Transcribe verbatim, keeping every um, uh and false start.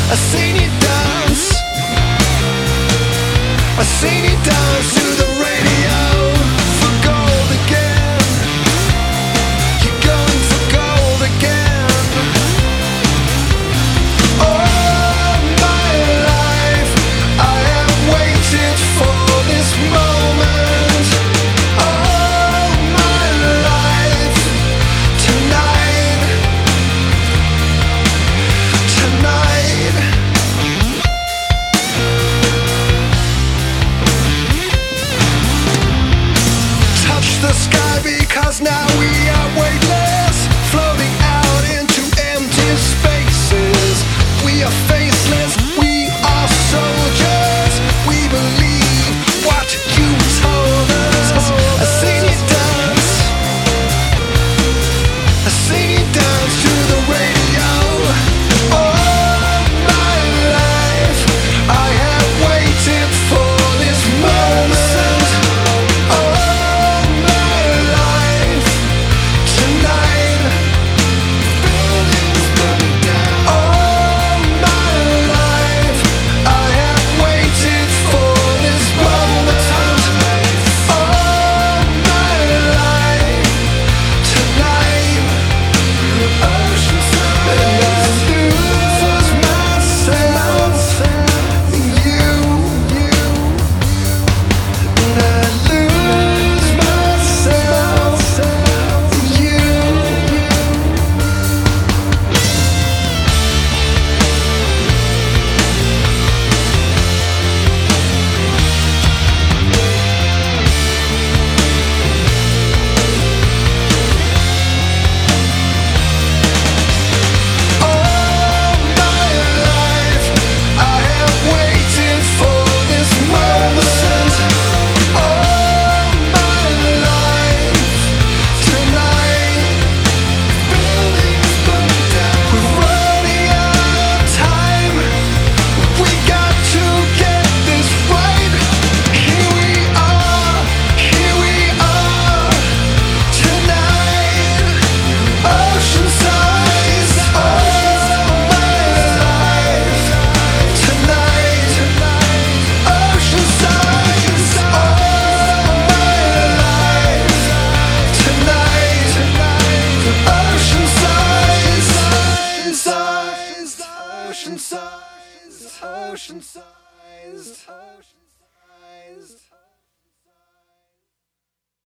I seen you dance, I seen you dance to the radio for gold again. You're going for gold again. All my life I have waited for this moment. All my life tonight, tonight. Touch the sky because now we are weightless, floating out into empty spaces. We are faceless, we are soldiers. We believe what you told us. I seen you dance, I seen you dance to the radio. All my life I have waited for this moment. All my life tonight. Buildings burn down. All my life I have waited for this moment. All my life tonight. Oceanside. And I lose myself in you. And I lose myself in you. All my life I have waited for this moment. All my life tonight. Buildings burn down. We're running out of time. We got to get this right. Here we are, here we are tonight. Oceanside, all my life tonight. Oceanside, all my life tonight. Oceanside, Oceanside, Oceanside, Oceanside.